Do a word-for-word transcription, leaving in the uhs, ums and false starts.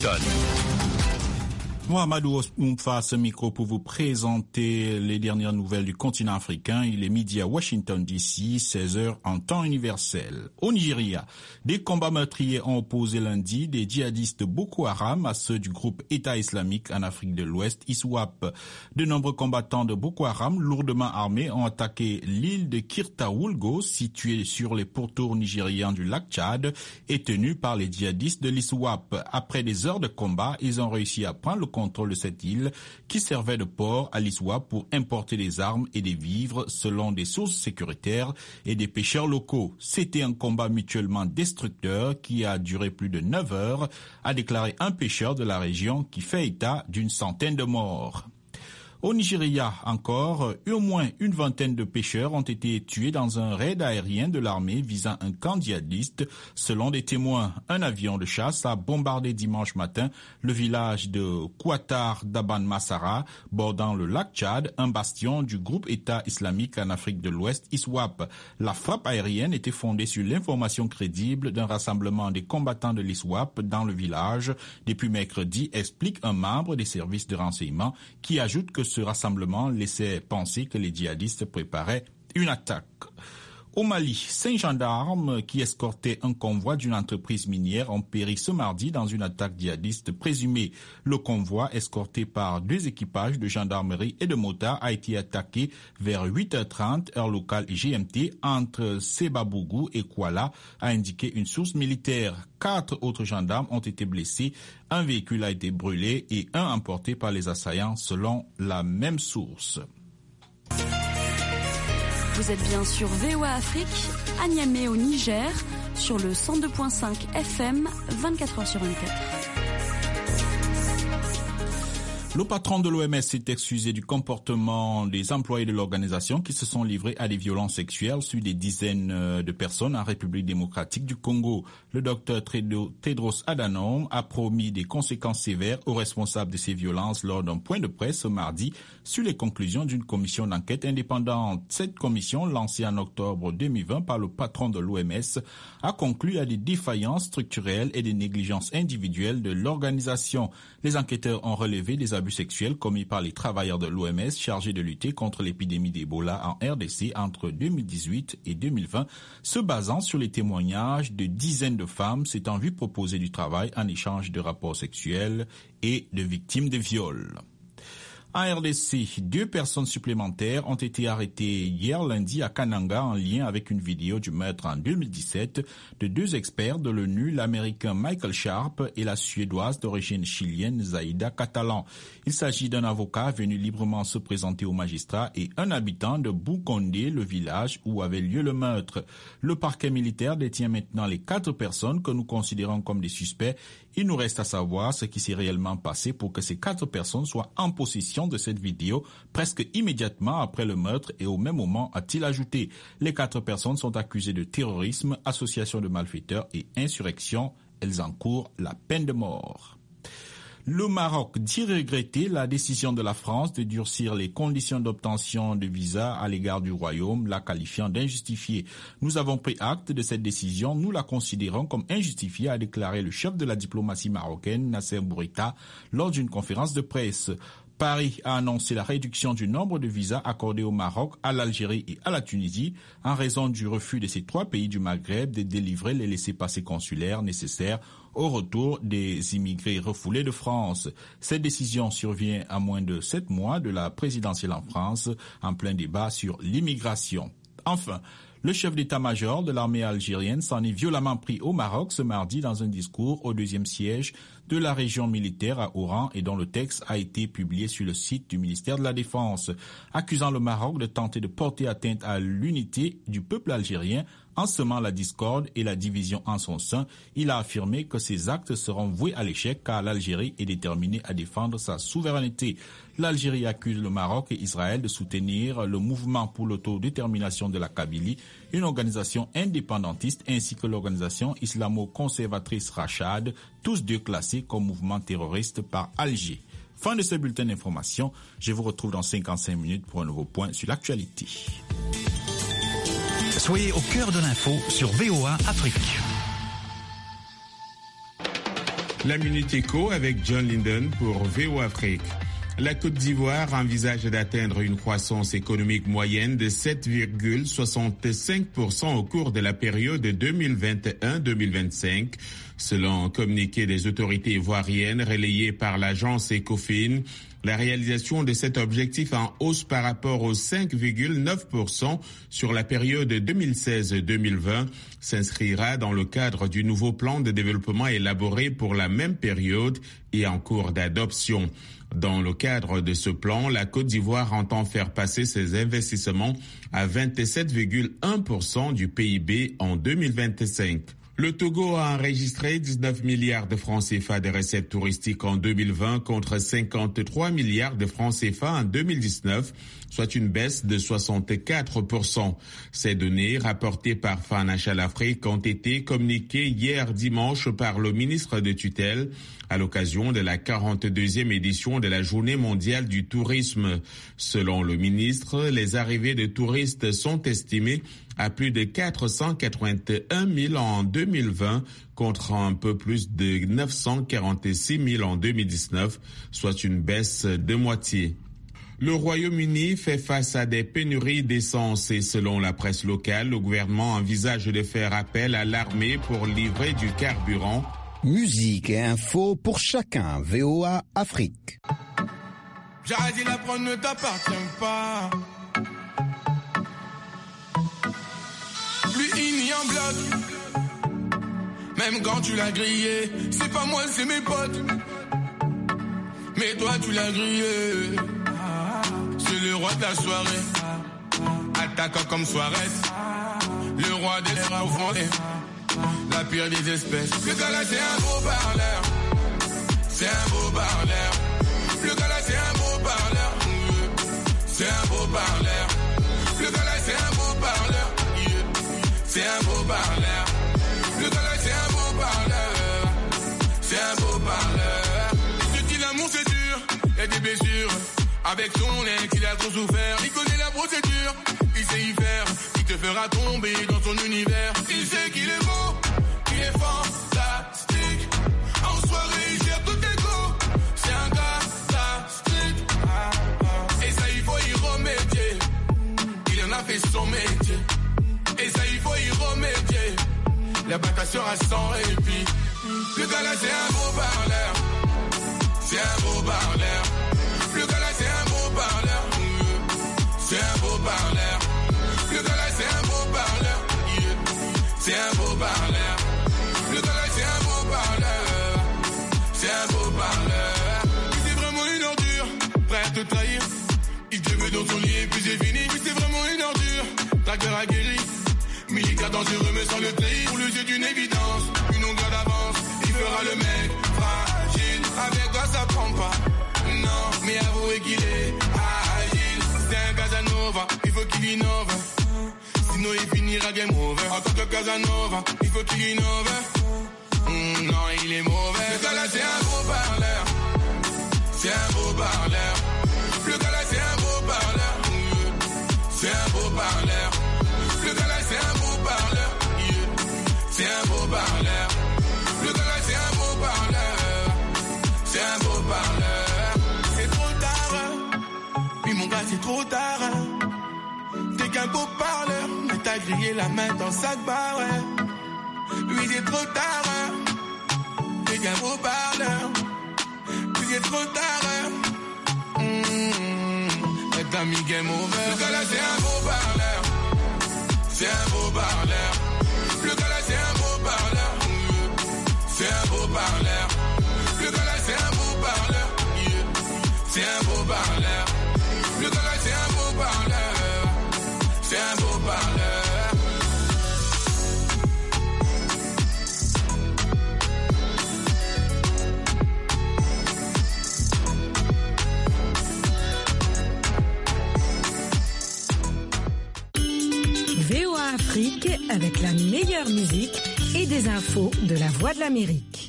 Mohamedou Oumfa, ce micro pour vous présenter les dernières nouvelles du continent africain. Il est midi à Washington D C, seize heures en temps universel. Au Nigeria, des combats meurtriers ont opposé lundi des djihadistes Boko Haram à ceux du groupe État islamique en Afrique de l'Ouest, ISWAP. De nombreux combattants de Boko Haram, lourdement armés, ont attaqué l'île de Kirtaoulgo, située sur les pourtours nigérians du lac Tchad, et tenue par les djihadistes de l'ISWAP. Après des heures de combat, ils ont réussi à prendre le contrôle de cette île qui servait de port à l'ISWAP pour importer des armes et des vivres selon des sources sécuritaires et des pêcheurs locaux. C'était un combat mutuellement destructeur qui a duré plus de neuf heures, a déclaré un pêcheur de la région qui fait état d'une centaine de morts. Au Nigeria encore, au moins une vingtaine de pêcheurs ont été tués dans un raid aérien de l'armée visant un camp djihadiste. Selon des témoins, un avion de chasse a bombardé dimanche matin le village de Kouatar d'Aban Massara, bordant le lac Tchad, un bastion du groupe État islamique en Afrique de l'Ouest, ISWAP. La frappe aérienne était fondée sur l'information crédible d'un rassemblement des combattants de l'ISWAP dans le village depuis mercredi, explique un membre des services de renseignement qui ajoute que ce rassemblement laissait penser que les djihadistes préparaient une attaque. Au Mali, cinq gendarmes qui escortaient un convoi d'une entreprise minière ont péri ce mardi dans une attaque djihadiste présumée. Le convoi, escorté par deux équipages de gendarmerie et de motards, a été attaqué vers huit heures trente, heure locale et G M T, entre Sebabougou et Kouala, a indiqué une source militaire. Quatre autres gendarmes ont été blessés, un véhicule a été brûlé et un emporté par les assaillants, selon la même source. Vous êtes bien sur V O A Afrique, à Niamey au Niger, sur le cent deux virgule cinq F M, vingt-quatre heures sur vingt-quatre. Le patron de l'O M S s'est excusé du comportement des employés de l'organisation qui se sont livrés à des violences sexuelles sur des dizaines de personnes en République démocratique du Congo. Le docteur Tedros Adhanom a promis des conséquences sévères aux responsables de ces violences lors d'un point de presse ce mardi sur les conclusions d'une commission d'enquête indépendante. Cette commission, lancée en octobre deux mille vingt par le patron de l'O M S, a conclu à des défaillances structurelles et des négligences individuelles de l'organisation. Les enquêteurs ont relevé des abus sexuels commis par les travailleurs de l'O M S chargés de lutter contre l'épidémie d'Ebola en R D C entre deux mille dix-huit et deux mille vingt, se basant sur les témoignages de dizaines de femmes s'étant vues proposer du travail en échange de rapports sexuels et de victimes de viols. En R D C, deux personnes supplémentaires ont été arrêtées hier lundi à Kananga en lien avec une vidéo du meurtre en deux mille dix-sept de deux experts de l'ONU, l'Américain Michael Sharp et la Suédoise d'origine chilienne Zaida Catalan. Il s'agit d'un avocat venu librement se présenter au magistrat et un habitant de Boukondé, le village où avait lieu le meurtre. Le parquet militaire détient maintenant les quatre personnes que nous considérons comme des suspects. Il nous reste à savoir ce qui s'est réellement passé pour que ces quatre personnes soient en possession de cette vidéo presque immédiatement après le meurtre et au même moment, a-t-il ajouté. Les quatre personnes sont accusées de terrorisme, association de malfaiteurs et insurrection. Elles encourent la peine de mort. Le Maroc dit regretter la décision de la France de durcir les conditions d'obtention de visa à l'égard du Royaume, la qualifiant d'injustifiée. Nous avons pris acte de cette décision, nous la considérons comme injustifiée, a déclaré le chef de la diplomatie marocaine, Nasser Bourita, lors d'une conférence de presse. Paris a annoncé la réduction du nombre de visas accordés au Maroc, à l'Algérie et à la Tunisie en raison du refus de ces trois pays du Maghreb de délivrer les laissez-passer consulaires nécessaires au retour des immigrés refoulés de France. Cette décision survient à moins de sept mois de la présidentielle en France, en plein débat sur l'immigration. Enfin, le chef d'état-major de l'armée algérienne s'en est violemment pris au Maroc ce mardi dans un discours au deuxième siège de la région militaire à Oran et dont le texte a été publié sur le site du ministère de la Défense, accusant le Maroc de tenter de porter atteinte à l'unité du peuple algérien en semant la discorde et la division en son sein. Il a affirmé que ces actes seront voués à l'échec car l'Algérie est déterminée à défendre sa souveraineté. L'Algérie accuse le Maroc et Israël de soutenir le mouvement pour l'autodétermination de la Kabylie, une organisation indépendantiste, ainsi que l'organisation islamo-conservatrice Rachad, tous deux classés comme mouvement terroriste par Alger. Fin de ce bulletin d'information. Je vous retrouve dans cinquante-cinq minutes pour un nouveau point sur l'actualité. Soyez au cœur de l'info sur V O A Afrique. La Minute Éco avec John Linden pour V O Afrique. La Côte d'Ivoire envisage d'atteindre une croissance économique moyenne de sept virgule soixante-cinq pour cent au cours de la période deux mille vingt et un deux mille vingt-cinq, selon un communiqué des autorités ivoiriennes relayé par l'agence Ecofin. La réalisation de cet objectif en hausse par rapport aux cinq virgule neuf pour cent sur la période deux mille seize deux mille vingt s'inscrira dans le cadre du nouveau plan de développement élaboré pour la même période et en cours d'adoption. Dans le cadre de ce plan, la Côte d'Ivoire entend faire passer ses investissements à vingt-sept virgule un pour cent du P I B en deux mille vingt-cinq. Le Togo a enregistré dix-neuf milliards de francs C F A de recettes touristiques en deux mille vingt contre cinquante-trois milliards de francs C F A en deux mille dix-neuf, soit une baisse de soixante-quatre pour cent. Ces données, rapportées par Financial Afrique, ont été communiquées hier dimanche par le ministre de tutelle à l'occasion de la quarante-deuxième édition de la Journée mondiale du tourisme. Selon le ministre, les arrivées de touristes sont estimées à plus de quatre cent quatre-vingt-un mille en deux mille vingt contre un peu plus de neuf cent quarante-six mille en deux mille dix-neuf, soit une baisse de moitié. Le Royaume-Uni fait face à des pénuries d'essence et selon la presse locale, le gouvernement envisage de faire appel à l'armée pour livrer du carburant. Musique et info pour chacun, V O A Afrique. J'ai la prendre ne t'appartient pas. Plus ini en bloc. Même quand tu l'as grillé, c'est pas moi, c'est mes potes. Mais toi tu l'as grillé. C'est le roi de la soirée. Attaquant comme Suarez. Le roi des rats offensés. La pire des espèces. Le gars là c'est un beau parleur. C'est un beau parleur. Le gars là c'est un beau parleur. C'est un beau parleur. Le gars là c'est un beau parleur. C'est un beau parleur. Le gars là c'est un beau parleur. C'est un beau parleur. Ce dit l'amour c'est dur. Y'a des blessures. Avec son ex il a trop souffert. Il connaît la procédure. Il sait y faire. Il te fera tomber dans son univers. Il sait qu'il est beau. Il est fantastique. En soirée il gère tout égo. C'est un gars plastique. Et ça il faut y remédier. Il en a fait son métier. Et ça il faut y remédier. La bataille sera sans répit. Le gars là c'est un beau parleur. C'est un beau parleur. Le gars là c'est un beau parleur. C'est un beau parleur. Le gars là c'est un beau parleur. C'est un beau parleur. Le gars là c'est un beau parleur. C'est un beau parleur. C'est vraiment une ordure. Prêt à te trahir. Il te met dans son lit et puis c'est fini. Oui c'est vraiment une ordure. Traqueur aguerri. Militaire dangereux mais sans le trahir. Pour le jeu d'une évidence. Une longueur d'avance. Il fera le mec fragile. Avec toi ça prend pas. Non, mais avouez qu'il est agile. C'est un Casanova, il faut qu'il innove. Sinon il finira game over. En tant que Casanova, il faut qu'il innove. Mmh, non, il est mauvais. Le gars là c'est un beau parleur. C'est un beau parleur. Le gars là c'est un beau parleur. C'est un beau parleur. Le gars là c'est un beau parleur. C'est un beau parleur. Le gars là c'est un beau parleur. C'est un beau parleur. Mon gars c'est trop tard. T'es qu'un beau parleur. Mais t'as grillé la main dans sac bar. Lui c'est trop tard. T'es qu'un beau parleur. Lui c'est trop tard. Mmh. T'as mis game over. Le gars là c'est un beau parleur. C'est un beau parleur. Le gars là c'est un beau parleur. C'est un beau parleur. Le gars là c'est un beau parleur. C'est un beau parleur. Le gars là c'est un beau parleur. C'est un beau parleur. V O A Afrique avec la meilleure musique et des infos de la Voix de l'Amérique.